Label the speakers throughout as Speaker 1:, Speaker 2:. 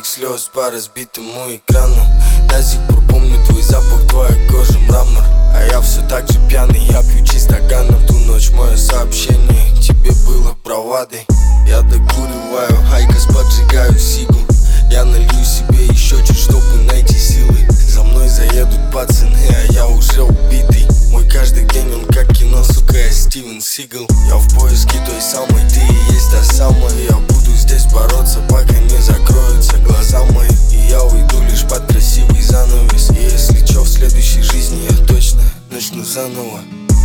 Speaker 1: слез по разбитому экрану. До сих пор помню твой запах, твоя кожа мрамор. А я все так же пьяный, я пью чистоганом. Ту ночь мое сообщение тебе было бравадой. Я докуриваю айкос, поджигаю сигу. Я налью себе еще чуть, чтобы найти силы. За мной заедут пацаны, а я уже убитый. Мой каждый день он как кино, сука, я Стивен Сигал. Я в поиске той самой, ты и есть та самая. Я буду здесь бороться, пока не закроются глаза мои. И я уйду лишь под красивый занавес. И если чё, в следующей жизни я точно начну заново.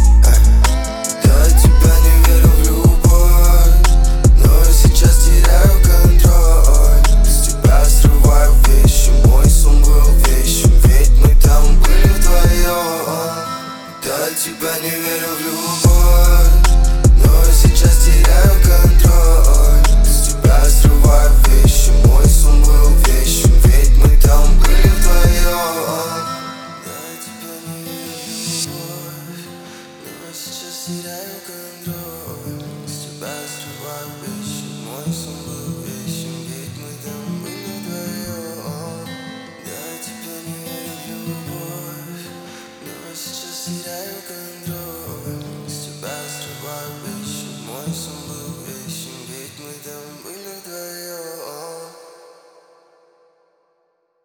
Speaker 2: Я от тебя не верю в любовь, но я сейчас теряю контроль. С тебя срываю вещи, мой сон был вещим, ведь мы там были вдвоем. Я от тебя не верю в любовь, но я сейчас теряю контроль. С тебя срываю вещи, мой сон был вещим, ведь мы там были вдвоем. Я от тебя не верю в любовь, но я сейчас теряю контроль. С тебя срываю вещи, мой сон был